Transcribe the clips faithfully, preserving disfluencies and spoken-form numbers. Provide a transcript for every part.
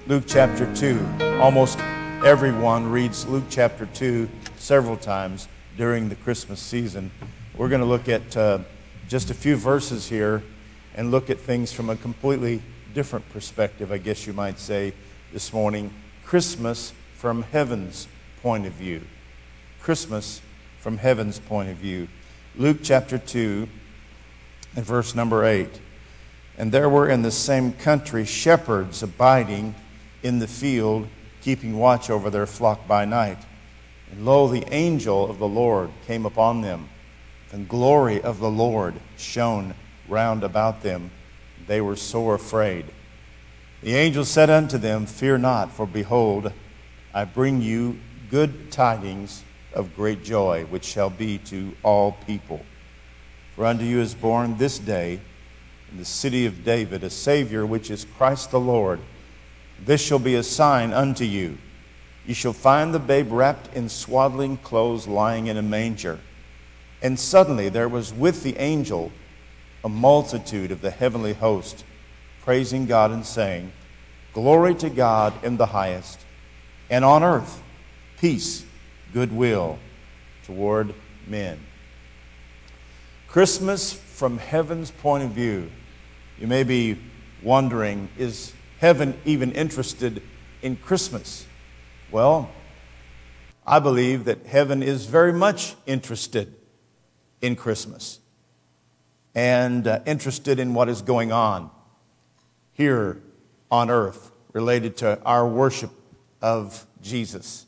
Luke chapter two. Almost everyone reads Luke chapter two several times during the Christmas season. We're going to look at uh, just a few verses here and look at things from a completely different perspective, I guess you might say, this morning. Christmas from heaven's point of view. Christmas from heaven's point of view. Luke chapter two and verse number eight. And there were in the same country shepherds abiding in the field, keeping watch over their flock by night. And lo, the angel of the Lord came upon them. The glory of the Lord shone round about them. They were sore afraid. The angel said unto them, Fear not, for behold, I bring you good tidings of great joy, which shall be to all people. For unto you is born this day in the city of David a Savior, which is Christ the Lord. This shall be a sign unto you. You shall find the babe wrapped in swaddling clothes, lying in a manger. And suddenly there was with the angel a multitude of the heavenly host, praising God and saying, Glory to God in the highest, and on earth peace, goodwill toward men. Christmas from heaven's point of view. You may be wondering, is heaven even interested in Christmas? Well, I believe that heaven is very much interested in Christmas and uh, interested in what is going on here on earth related to our worship of Jesus.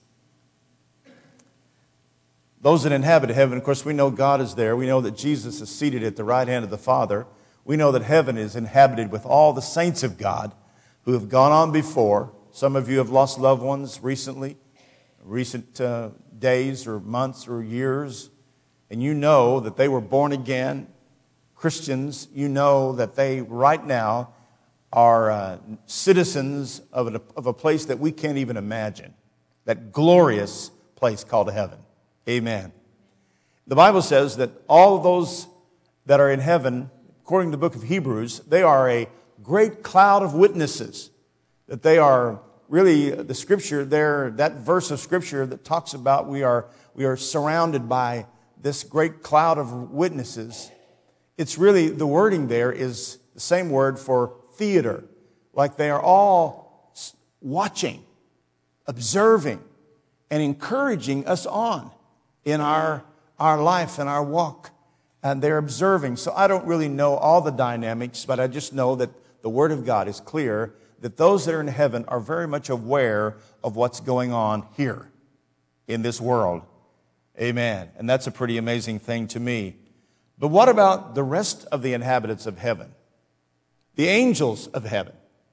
Those that inhabit heaven, of course, we know God is there. We know that Jesus is seated at the right hand of the Father. We know that heaven is inhabited with all the saints of God who have gone on before. Some of you have lost loved ones recently, recent uh, days or months or years, and you know that they were born again Christians. You know that they right now are uh, citizens of a, of a place that we can't even imagine, that glorious place called heaven. Amen. The Bible says that all of those that are in heaven, according to the book of Hebrews, they are a great cloud of witnesses. That they are really the scripture there, that verse of scripture that talks about we are we are surrounded by this great cloud of witnesses. It's really, the wording there is the same word for theater. Like they are all watching, observing, and encouraging us on in our, our life and our walk. And they're observing. So I don't really know all the dynamics, but I just know that the Word of God is clear that those that are in heaven are very much aware of what's going on here in this world. Amen. And that's a pretty amazing thing to me. But what about the rest of the inhabitants of heaven? The angels of heaven.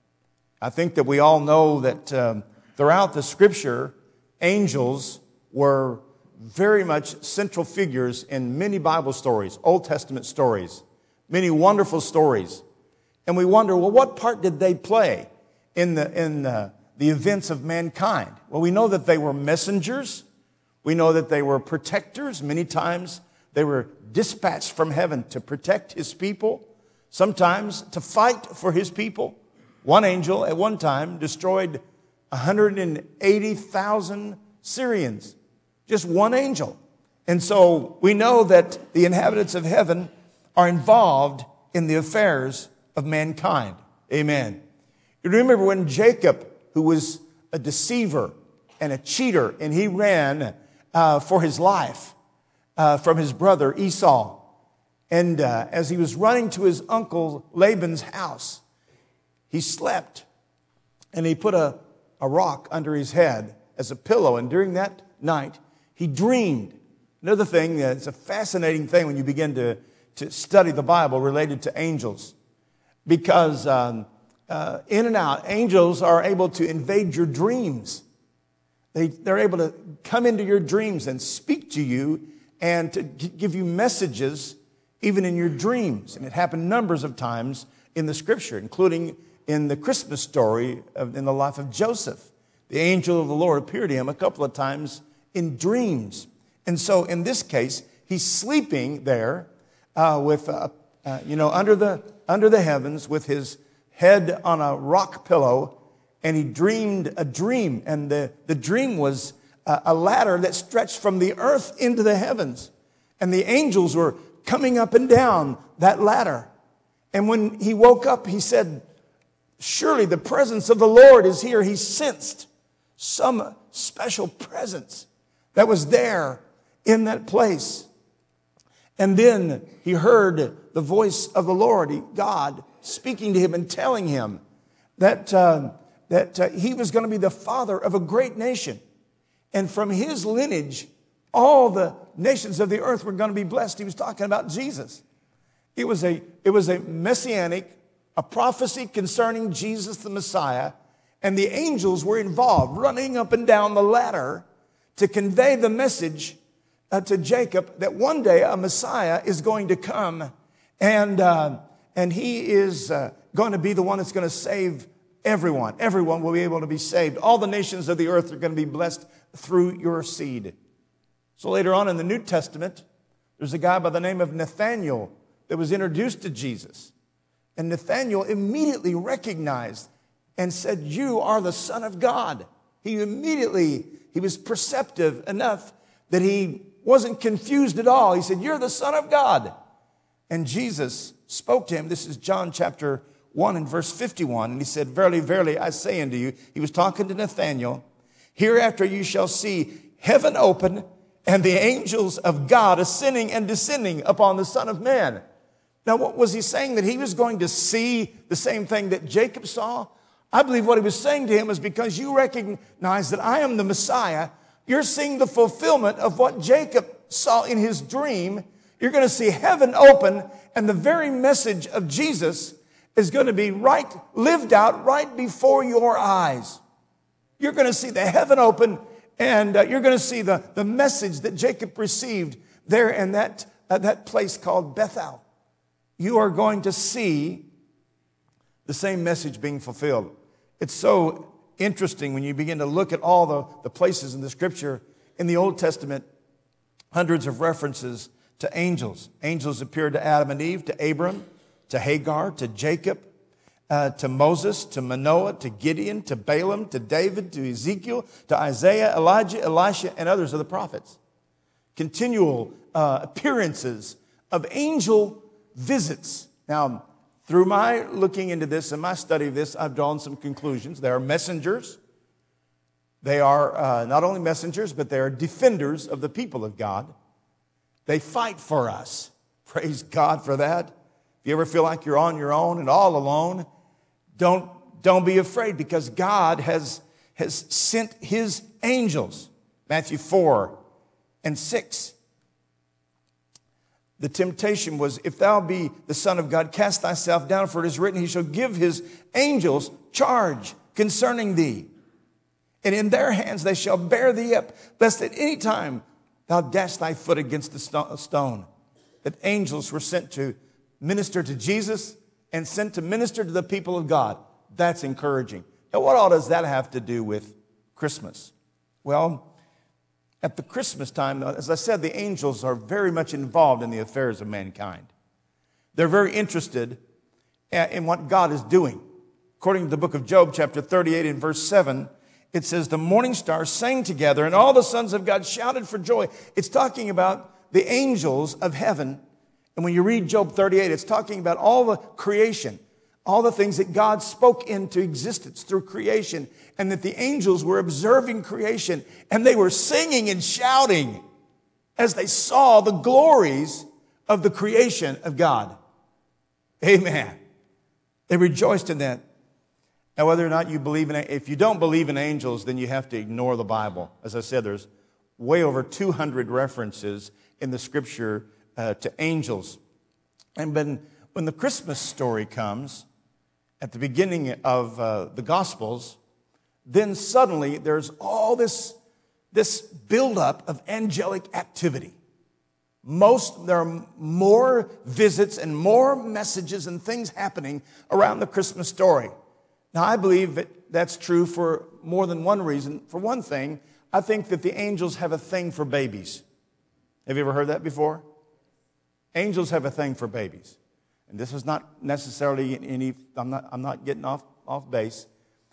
I think that we all know that um, throughout the Scripture, angels were very much central figures in many Bible stories, Old Testament stories, many wonderful stories. And we wonder, well, what part did they play in the in the, the events of mankind? Well, we know that they were messengers. We know that they were protectors. Many times they were dispatched from heaven to protect his people, sometimes to fight for his people. One angel at one time destroyed one hundred eighty thousand Syrians. Just one angel. And so we know that the inhabitants of heaven are involved in the affairs of mankind. Amen. You remember when Jacob, who was a deceiver and a cheater, and he ran uh, for his life uh, from his brother Esau. And uh, as he was running to his uncle Laban's house, he slept and he put a, a rock under his head as a pillow. And during that night, he dreamed. Another thing, uh, it's a fascinating thing when you begin to, to study the Bible related to angels. Because um, uh, in and out, angels are able to invade your dreams. They, they're able to come into your dreams and speak to you and to g- give you messages even in your dreams. And it happened numbers of times in the Scripture, including in the Christmas story of, in the life of Joseph. The angel of the Lord appeared to him a couple of times in dreams. And so in this case, he's sleeping there uh, with, uh, uh, you know, under the under the heavens with his head on a rock pillow, and he dreamed a dream. And the, the dream was a, a ladder that stretched from the earth into the heavens. And the angels were coming up and down that ladder. And when he woke up, he said, surely the presence of the Lord is here. He sensed some special presence that was there in that place. And then he heard the voice of the Lord, God, speaking to him and telling him that, uh, that uh, he was going to be the father of a great nation. And from his lineage, all the nations of the earth were going to be blessed. He was talking about Jesus. It was a, it was a messianic, a prophecy concerning Jesus the Messiah. And the angels were involved, running up and down the ladder to convey the message uh, to Jacob that one day a Messiah is going to come, and uh, and he is uh, going to be the one that's going to save everyone. Everyone will be able to be saved. All the nations of the earth are going to be blessed through your seed. So later on in the New Testament, there's a guy by the name of Nathanael that was introduced to Jesus. And Nathanael immediately recognized and said, you are the Son of God. He immediately, he was perceptive enough that he wasn't confused at all. He said, you're the Son of God. And Jesus spoke to him. This is John chapter one and verse fifty-one. And he said, verily, verily, I say unto you, he was talking to Nathanael, hereafter you shall see heaven open and the angels of God ascending and descending upon the Son of Man. Now, what was he saying? That he was going to see the same thing that Jacob saw? I believe what he was saying to him is because you recognize that I am the Messiah, you're seeing the fulfillment of what Jacob saw in his dream. You're going to see heaven open, and the very message of Jesus is going to be right, lived out right before your eyes. You're going to see the heaven open, and uh, you're going to see the, the message that Jacob received there in that, uh, that place called Bethel. You are going to see the same message being fulfilled. It's so interesting when you begin to look at all the, the places in the Scripture. In the Old Testament, hundreds of references to angels. Angels appeared to Adam and Eve, to Abram, to Hagar, to Jacob, uh, to Moses, to Manoah, to Gideon, to Balaam, to David, to Ezekiel, to Isaiah, Elijah, Elisha, and others of the prophets. Continual uh, appearances of angel visits. Now, through my looking into this and my study of this, I've drawn some conclusions. They are messengers. They are uh, not only messengers, but they are defenders of the people of God. They fight for us. Praise God for that. If you ever feel like you're on your own and all alone, don't, don't be afraid, because God has, has sent his angels. Matthew four and six. The temptation was, if thou be the Son of God, cast thyself down, for it is written, he shall give his angels charge concerning thee. And in their hands they shall bear thee up, lest at any time thou dash thy foot against the stone. That angels were sent to minister to Jesus and sent to minister to the people of God. That's encouraging. Now, what all does that have to do with Christmas? Well, at the Christmas time, as I said, the angels are very much involved in the affairs of mankind. They're very interested in what God is doing. According to the book of Job, chapter thirty-eight and verse seven, it says, the morning stars sang together and all the sons of God shouted for joy. It's talking about the angels of heaven. And when you read Job thirty-eight, it's talking about all the creation, all the things that God spoke into existence through creation, and that the angels were observing creation, and they were singing and shouting as they saw the glories of the creation of God. Amen. They rejoiced in that. Now, whether or not you believe in, if you don't believe in angels, then you have to ignore the Bible. As I said, there's way over two hundred references in the Scripture uh, to angels. And when, when the Christmas story comes, at the beginning of uh, the Gospels, then suddenly there's all this, this buildup of angelic activity. Most, there are more visits and more messages and things happening around the Christmas story. Now, I believe that that's true for more than one reason. For one thing, I think that the angels have a thing for babies. Have you ever heard that before? Angels have a thing for babies. And this is not necessarily any, I'm not, I'm not getting off, off base.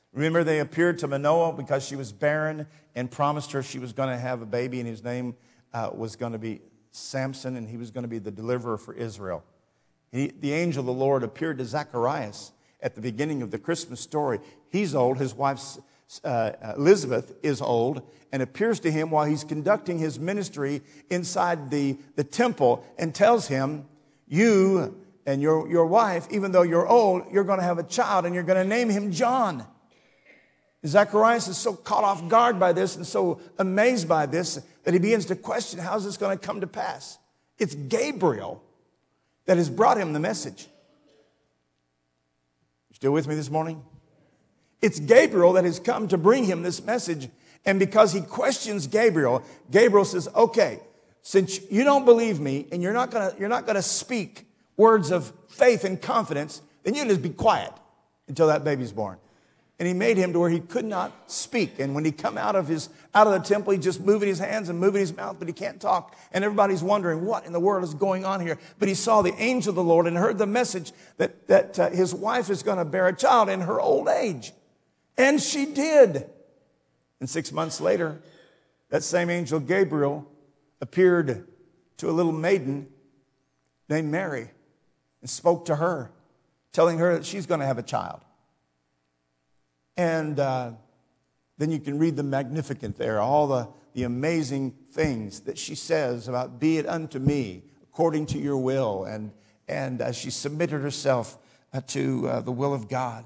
Remember, they appeared to Manoah because she was barren and promised her she was going to have a baby, and his name uh, was going to be Samson, and he was going to be the deliverer for Israel. He, the angel of the Lord appeared to Zacharias at the beginning of the Christmas story. He's old. His wife uh, Elizabeth is old, and appears to him while he's conducting his ministry inside the, the temple, and tells him, you and your, your wife, even though you're old, you're going to have a child, and you're going to name him John. Zacharias is so caught off guard by this and so amazed by this that he begins to question, how is this going to come to pass? It's Gabriel that has brought him the message. You still with me this morning? It's Gabriel that has come to bring him this message. And because he questions Gabriel, Gabriel says, okay, since you don't believe me and you're not going to, you're not going to speak words of faith and confidence, then you just be quiet until that baby's born. And he made him to where he could not speak. And when he come out of his out of the temple, he's just moving his hands and moving his mouth, but he can't talk. And everybody's wondering, what in the world is going on here? But he saw the angel of the Lord and heard the message that, that uh, his wife is going to bear a child in her old age. And she did. And six months later, that same angel Gabriel appeared to a little maiden named Mary and spoke to her, telling her that she's going to have a child. And uh, then you can read the Magnificat there, all the, the amazing things that she says about, be it unto me according to your will. And, and uh, she submitted herself uh, to uh, the will of God.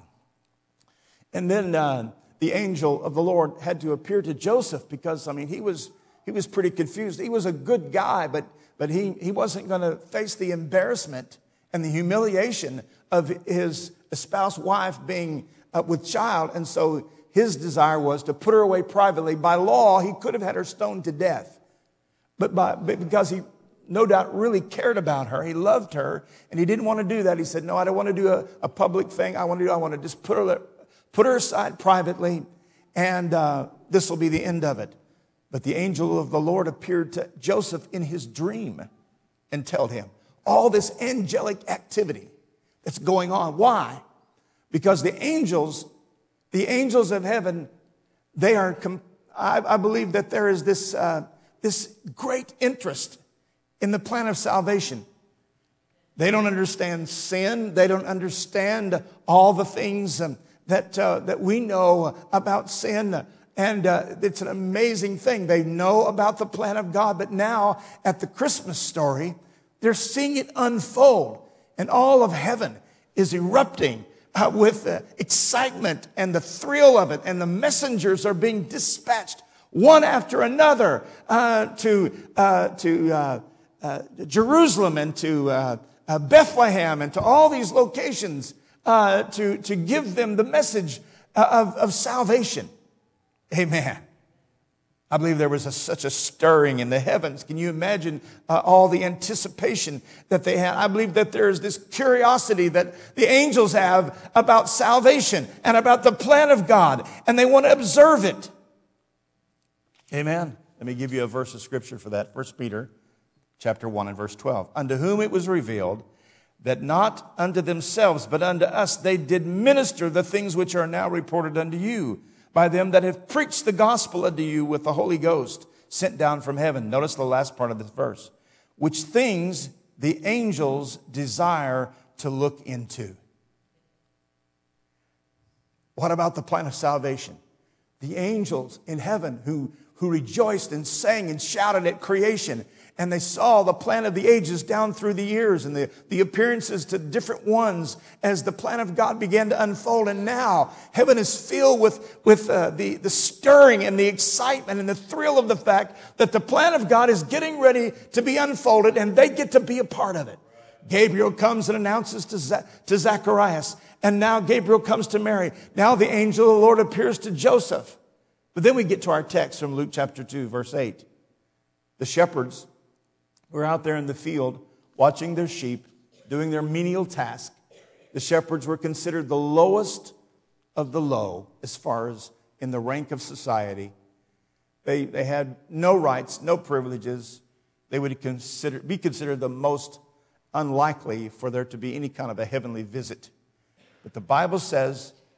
And then uh, the angel of the Lord had to appear to Joseph because, I mean, he was he was pretty confused. He was a good guy, but, but he, he wasn't going to face the embarrassment and the humiliation of his espoused wife being Uh, with child, and so his desire was to put her away privately. By law, he could have had her stoned to death, but, by, but because he no doubt really cared about her, he loved her, and he didn't want to do that. He said, no, I don't want to do a, a public thing. I want to do, I want to just put her, put her aside privately, and uh, this will be the end of it. But the angel of the Lord appeared to Joseph in his dream and told him all this angelic activity that's going on. Why? Because the angels, the angels of heaven, they are, I, I believe that there is this, uh, this great interest in the plan of salvation. They don't understand sin. They don't understand all the things um, that, uh, that we know about sin. And uh, it's an amazing thing. They know about the plan of God, but now at the Christmas story, they're seeing it unfold. And all of heaven is erupting Uh, with the excitement and the thrill of it, and the messengers are being dispatched one after another uh, to uh, to uh, uh, Jerusalem and to uh, uh, Bethlehem and to all these locations uh, to to give them the message of, of salvation. Amen. I believe there was a, such a stirring in the heavens. Can you imagine uh, all the anticipation that they had? I believe that there is this curiosity that the angels have about salvation and about the plan of God, and they want to observe it. Amen. Let me give you a verse of scripture for that. First Peter chapter one and verse twelve. Unto whom it was revealed that not unto themselves, but unto us they did minister the things which are now reported unto you, by them that have preached the gospel unto you with the Holy Ghost sent down from heaven. Notice the last part of this verse. Which things the angels desire to look into. What about the plan of salvation? The angels in heaven who, who rejoiced and sang and shouted at creation. And they saw the plan of the ages down through the years and the, the appearances to different ones as the plan of God began to unfold. And now heaven is filled with, with uh, the, the stirring and the excitement and the thrill of the fact that the plan of God is getting ready to be unfolded, and they get to be a part of it. Gabriel comes and announces to, Z- to Zacharias, and now Gabriel comes to Mary. Now the angel of the Lord appears to Joseph. But then we get to our text from Luke chapter two, verse eight. The shepherds were out there in the field watching their sheep, doing their menial task. The shepherds were considered the lowest of the low as far as in the rank of society. They, they had no rights, no privileges. They would consider, be considered the most unlikely for there to be any kind of a heavenly visit. But the Bible says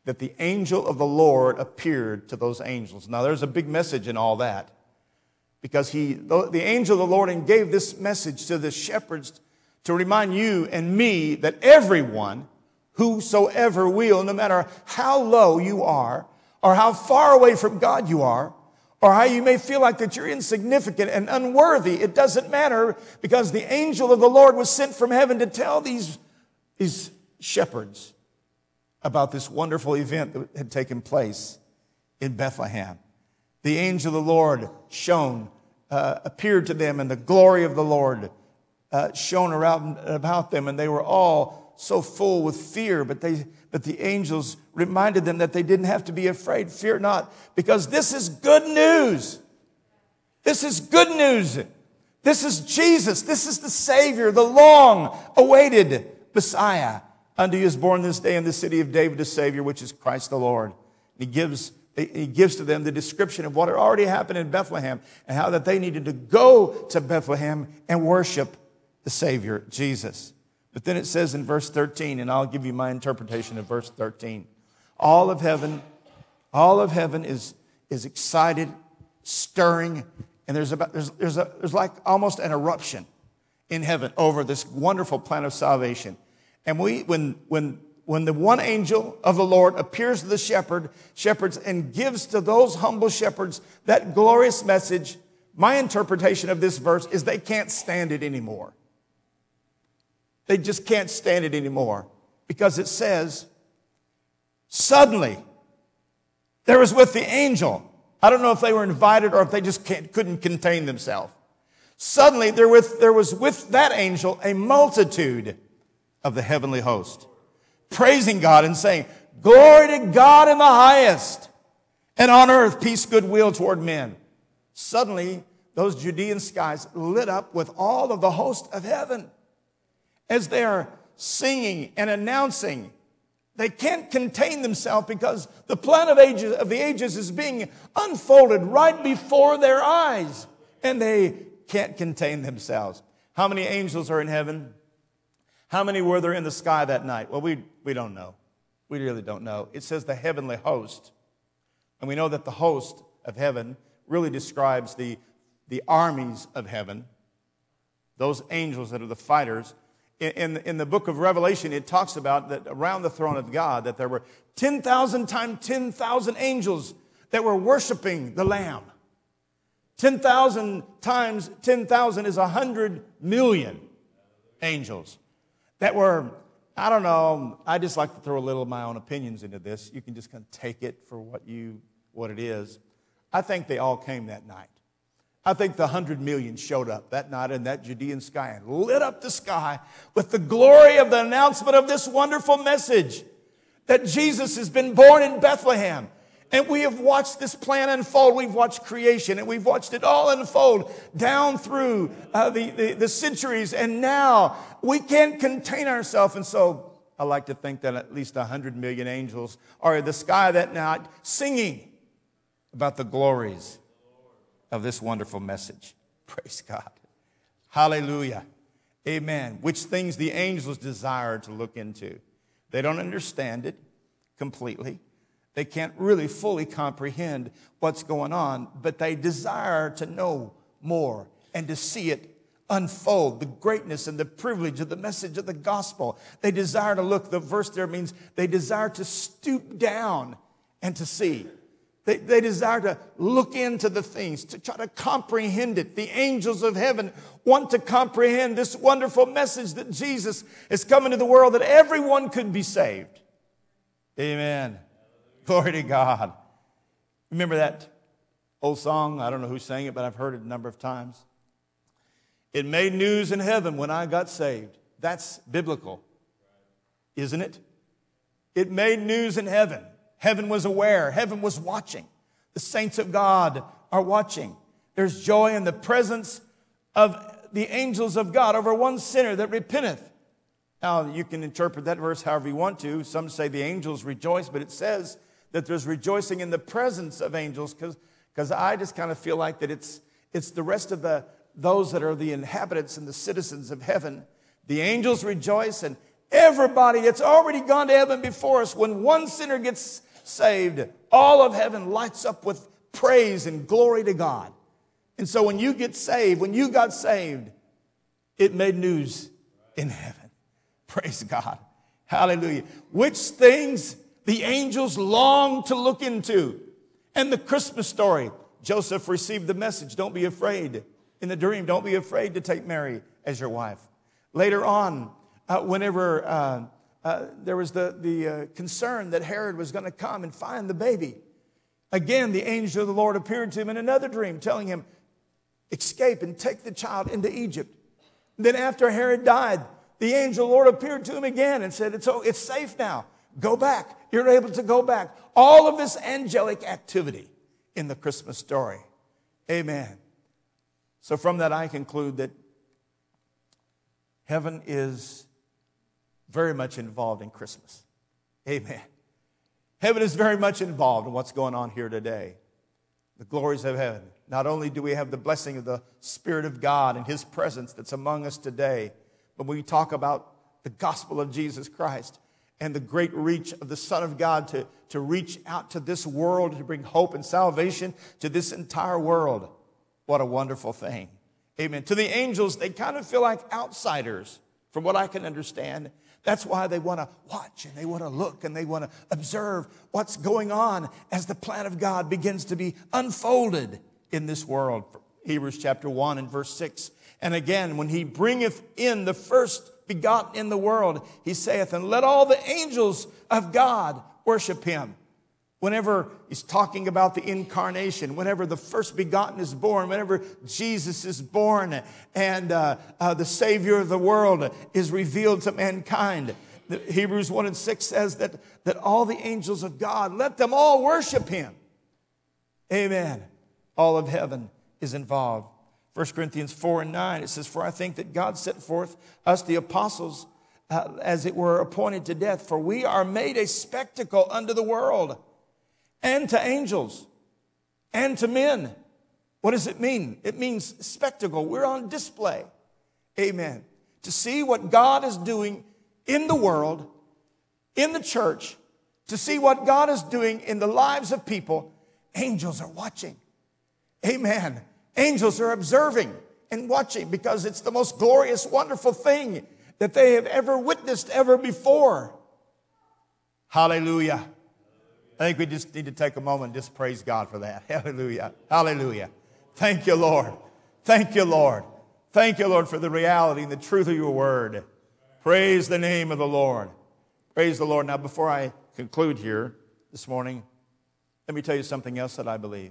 that the angel of the Lord appeared to those angels. Now, there's a big message in all that, because he, the angel of the Lord, and gave this message to the shepherds to remind you and me that everyone, whosoever will, no matter how low you are, or how far away from God you are, or how you may feel like that you're insignificant and unworthy, it doesn't matter, because the angel of the Lord was sent from heaven to tell these, these shepherds about this wonderful event that had taken place in Bethlehem. The angel of the Lord shone, uh, appeared to them, and the glory of the Lord uh, shone around about them, and they were all so full with fear, but they, but the angels reminded them that they didn't have to be afraid. Fear not, because this is good news. This is good news. This is Jesus. This is the Savior, the long-awaited Messiah. Unto you is born this day in the city of David a Savior, which is Christ the Lord. He gives, he gives to them the description of what had already happened in Bethlehem, and how that they needed to go to Bethlehem and worship the Savior, Jesus. But then it says in verse thirteen, and I'll give you my interpretation of verse thirteen. All of heaven, all of heaven is, is excited, stirring, and there's about there's there's a there's like almost an eruption in heaven over this wonderful plan of salvation. And we, when, when, when the one angel of the Lord appears to the shepherd, shepherds and gives to those humble shepherds that glorious message, my interpretation of this verse is they can't stand it anymore. They just can't stand it anymore, because it says, suddenly there was with the angel. I don't know if they were invited or if they just can't, couldn't contain themselves. Suddenly there was, there was with that angel a multitude of the heavenly host, praising God and saying, glory to God in the highest, and on earth peace, goodwill toward men. Suddenly, those Judean skies lit up with all of the host of heaven as they are singing and announcing. They can't contain themselves, because the plan of ages of the ages is being unfolded right before their eyes, and they can't contain themselves. How many angels are in heaven? How many were there in the sky that night? Well, we, we don't know. We really don't know. It says the heavenly host. And we know that the host of heaven really describes the, the armies of heaven, those angels that are the fighters. In, in, in the book of Revelation, it talks about that around the throne of God, that there were ten thousand times ten thousand angels that were worshiping the Lamb. ten thousand times ten thousand is one hundred million angels that were, I don't know, I just like to throw a little of my own opinions into this. You can just kind of take it for what you what it is. I think they all came that night. I think the one hundred million showed up that night in that Judean sky and lit up the sky with the glory of the announcement of this wonderful message that Jesus has been born in Bethlehem. And we have watched this plan unfold. We've watched creation, and we've watched it all unfold down through uh, the, the, the centuries. And now we can't contain ourselves. And so I like to think that at least one hundred million angels are in the sky that night singing about the glories of this wonderful message. Praise God. Hallelujah. Amen. Which things the angels desire to look into. They don't understand it completely. They can't really fully comprehend what's going on, but they desire to know more and to see it unfold, the greatness and the privilege of the message of the gospel. They desire to look, the verse there means they desire to stoop down and to see. They, they desire to look into the things, to try to comprehend it. The angels of heaven want to comprehend this wonderful message that Jesus is coming to the world, that everyone could be saved. Amen. Glory to God. Remember that old song? I don't know who sang it, but I've heard it a number of times. It made news in heaven when I got saved. That's biblical, isn't it? It made news in heaven. Heaven was aware. Heaven was watching. The saints of God are watching. There's joy in the presence of the angels of God over one sinner that repenteth. Now, you can interpret that verse however you want to. Some say the angels rejoice, but it says that there's rejoicing in the presence of angels, because because I just kind of feel like that it's it's the rest of the those that are the inhabitants and the citizens of heaven. The angels rejoice, and Everybody that's already gone to heaven before us, when one sinner gets saved, all of heaven lights up with praise and glory to God. And so when you get saved, when you got saved, it made news in heaven. Praise God. Hallelujah. Which things the angels long to look into. And the Christmas story, Joseph received the message, don't be afraid. In the dream, don't be afraid to take Mary as your wife. Later on, uh, whenever uh, uh, there was the, the uh, concern that Herod was going to come and find the baby, again, the angel of the Lord appeared to him in another dream, telling him, escape and take the child into Egypt. Then after Herod died, the angel of the Lord appeared to him again and said, it's, it's safe now. Go back. You're able to go back. All of this angelic activity in the Christmas story. Amen. So from that, I conclude that heaven is very much involved in Christmas. Amen. Heaven is very much involved in what's going on here today. The glories of heaven. Not only do we have the blessing of the Spirit of God and His presence that's among us today, but when we talk about the gospel of Jesus Christ and the great reach of the Son of God to, to reach out to this world, to bring hope and salvation to this entire world. What a wonderful thing. Amen. To the angels, they kind of feel like outsiders, from what I can understand. That's why they want to watch and they want to look and they want to observe what's going on as the plan of God begins to be unfolded in this world. Hebrews chapter one and verse six. And again, when He bringeth in the first begotten in the world, He saith, and let all the angels of God worship Him. Whenever He's talking about the incarnation, whenever the first begotten is born, whenever Jesus is born and uh, uh, the Savior of the world is revealed to mankind, the Hebrews one and six says that, that all the angels of God, let them all worship Him. Amen. All of heaven is involved. First Corinthians four and nine, it says, for I think that God set forth us, the apostles, uh, as it were appointed to death, for we are made a spectacle unto the world, and to angels, and to men. What does it mean? It means spectacle. We're on display. Amen. To see what God is doing in the world, in the church, to see what God is doing in the lives of people, angels are watching. Amen. Angels are observing and watching because it's the most glorious, wonderful thing that they have ever witnessed ever before. Hallelujah. I think we just need to take a moment and just praise God for that. Hallelujah. Hallelujah. Thank you, Lord. Thank you, Lord. Thank you, Lord, for the reality and the truth of your word. Praise the name of the Lord. Praise the Lord. Now, before I conclude here this morning, let me tell you something else that I believe.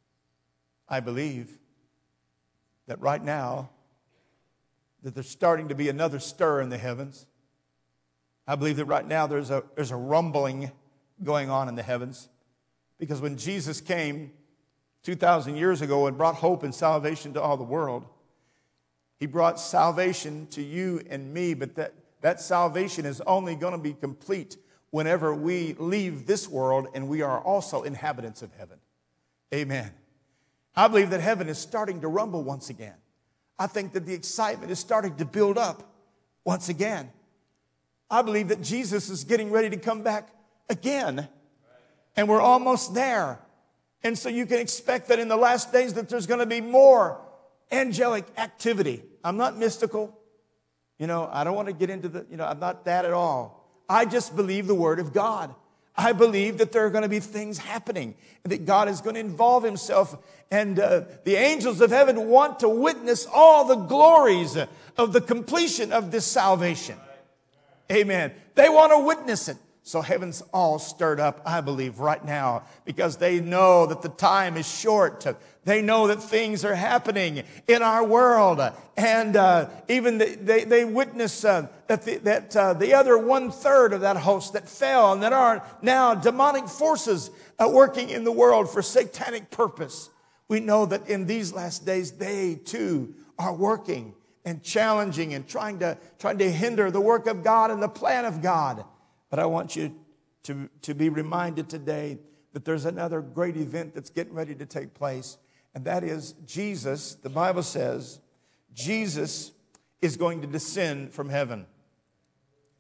I believe that right now, that there's starting to be another stir in the heavens. I believe that right now there's a, there's a rumbling going on in the heavens. Because when Jesus came two thousand years ago and brought hope and salvation to all the world, He brought salvation to you and me, but that, that salvation is only going to be complete whenever we leave this world and we are also inhabitants of heaven. Amen. I believe that heaven is starting to rumble once again. I think that the excitement is starting to build up once again. I believe that Jesus is getting ready to come back again, and we're almost there. And so you can expect that in the last days that there's going to be more angelic activity. I'm not mystical. You know, I don't want to get into the, you know, I'm not that at all. I just believe the Word of God. I believe that there are going to be things happening and that God is going to involve Himself. And uh, the angels of heaven want to witness all the glories of the completion of this salvation. Amen. They want to witness it. So heaven's all stirred up, I believe, right now, because they know that the time is short. They know that things are happening in our world. And uh, even the, they, they witness uh, that, the, that uh, the other one-third of that host that fell and that are now demonic forces uh, working in the world for satanic purpose. We know that in these last days, they too are working and challenging and trying to, trying to hinder the work of God and the plan of God. But I want you to, to be reminded today that there's another great event that's getting ready to take place. And that is Jesus, the Bible says, Jesus is going to descend from heaven.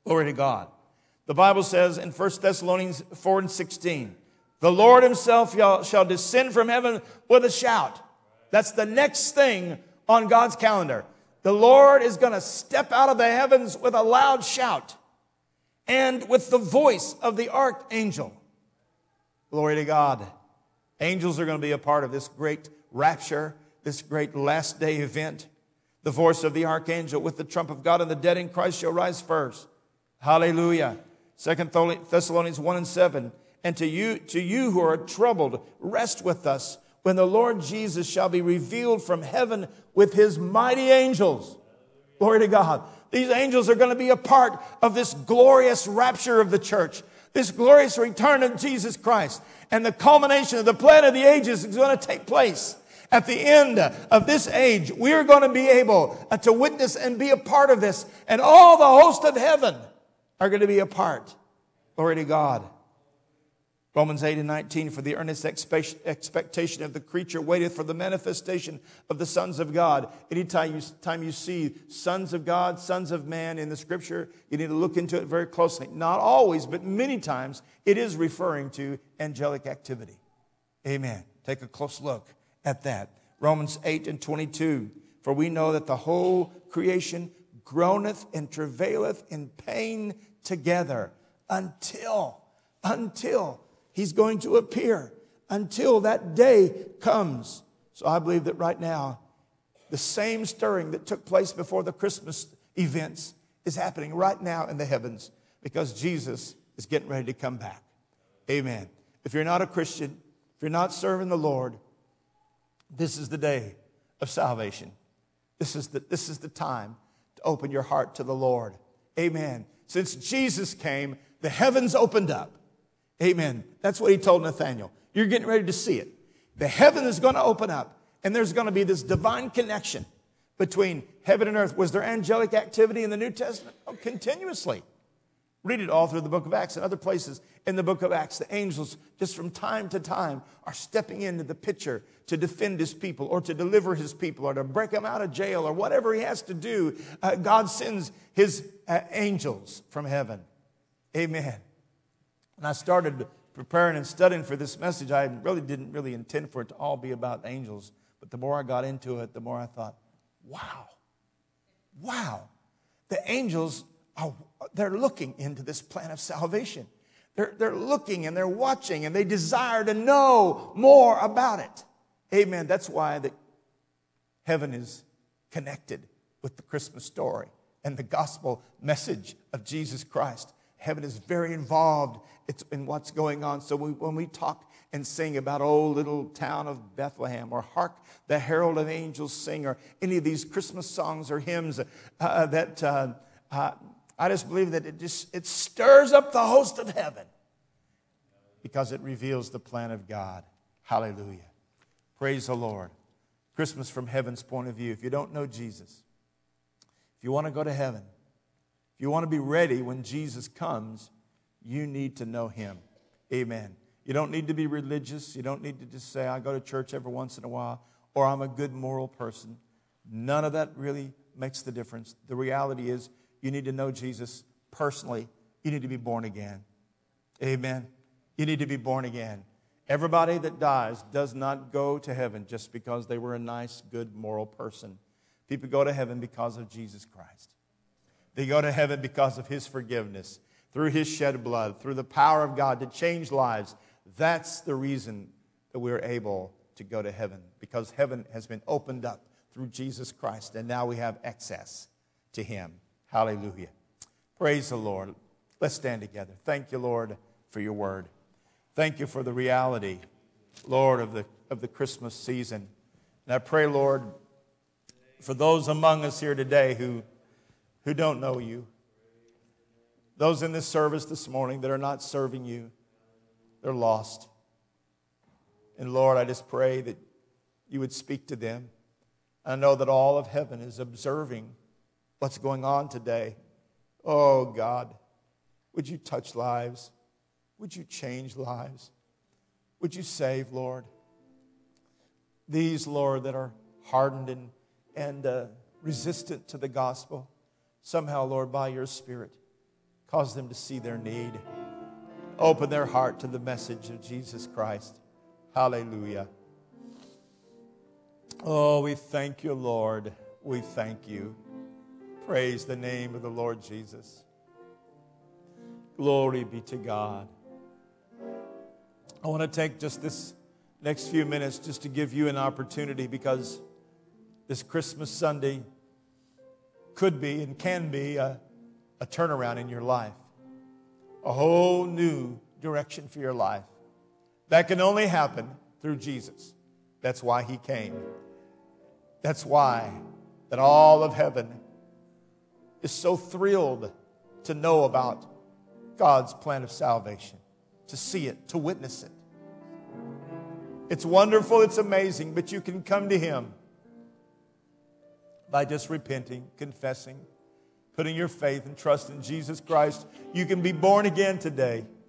Glory to God. The Bible says in First Thessalonians four and sixteen, the Lord himself shall descend from heaven with a shout. That's the next thing on God's calendar. The Lord is going to step out of the heavens with a loud shout and with the voice of the archangel. Glory to God. Angels are going to be a part of this great rapture, this great last day event. The voice of the archangel with the trump of God, and the dead in Christ shall rise first. Hallelujah. Second Thessalonians one and seven. And to you, to you who are troubled, rest with us when the Lord Jesus shall be revealed from heaven with his mighty angels. Glory to God. These angels are going to be a part of this glorious rapture of the church, this glorious return of Jesus Christ. And the culmination of the plan of the ages is going to take place. At the end of this age, we are going to be able to witness and be a part of this. And all the host of heaven are going to be a part. Glory to God. Romans eight and nineteen, for the earnest expectation of the creature waiteth for the manifestation of the sons of God. Anytime you, time you see sons of God, sons of man in the scripture, you need to look into it very closely. Not always, but many times it is referring to angelic activity. Amen. Take a close look at that. Romans eight and twenty-two, for we know that the whole creation groaneth and travaileth in pain together until, until he's going to appear, until that day comes. So I believe that right now, the same stirring that took place before the Christmas events is happening right now in the heavens, because Jesus is getting ready to come back. Amen. If you're not a Christian, if you're not serving the Lord, this is the day of salvation. This is the, this is the time to open your heart to the Lord. Amen. Since Jesus came, the heavens opened up. Amen. That's what he told Nathanael. You're getting ready to see it. The heaven is going to open up, and there's going to be this divine connection between heaven and earth. Was there angelic activity in the New Testament? Oh, continuously. Read it all through the book of Acts and other places in the book of Acts. The angels, just from time to time, are stepping into the picture to defend his people or to deliver his people or to break them out of jail or whatever he has to do. Uh, God sends his uh, angels from heaven. Amen. When I started preparing and studying for this message, I really didn't really intend for it to all be about angels. But the more I got into it, the more I thought, wow, wow. The angels are, they're looking into this plan of salvation. They're, they're looking and they're watching and they desire to know more about it. Amen. That's why the heaven is connected with the Christmas story and the gospel message of Jesus Christ. Heaven is very involved in what's going on. So we, when we talk and sing about, oh, little town of Bethlehem, or hark the herald of angels sing, or any of these Christmas songs or hymns uh, that uh, uh, I just believe that it just it stirs up the host of heaven because it reveals the plan of God. Hallelujah. Praise the Lord. Christmas from heaven's point of view. If you don't know Jesus, if you want to go to heaven, if you want to be ready when Jesus comes, you need to know him. Amen. You don't need to be religious. You don't need to just say, I go to church every once in a while, or I'm a good moral person. None of that really makes the difference. The reality is you need to know Jesus personally. You need to be born again. Amen. You need to be born again. Everybody that dies does not go to heaven just because they were a nice, good, moral person. People go to heaven because of Jesus Christ. They go to heaven because of his forgiveness, through his shed blood, through the power of God to change lives. That's the reason that we're able to go to heaven, because heaven has been opened up through Jesus Christ, and now we have access to him. Hallelujah. Praise the Lord. Let's stand together. Thank you, Lord, for your word. Thank you for the reality, Lord, of the, of the Christmas season. And I pray, Lord, for those among us here today who, who don't know you, those in this service this morning that are not serving you, they're lost. And Lord, I just pray that you would speak to them. I know that all of heaven is observing what's going on today. Oh, God, would you touch lives? Would you change lives? Would you save, Lord? These, Lord, that are hardened and, and uh, resistant to the gospel, somehow, Lord, by your Spirit, Cause them to see their need. Open their heart to the message of Jesus Christ. Hallelujah. Oh, we thank you, Lord. We thank you. Praise the name of the Lord Jesus. Glory be to God. I want to take just this next few minutes just to give you an opportunity, because this Christmas Sunday could be and can be a, a turnaround in your life. A whole new direction for your life. That can only happen through Jesus. That's why He came. That's why that all of heaven is so thrilled to know about God's plan of salvation, to see it, to witness it. It's wonderful, it's amazing, but you can come to Him by just repenting, confessing, putting your faith and trust in Jesus Christ. You can be born again today.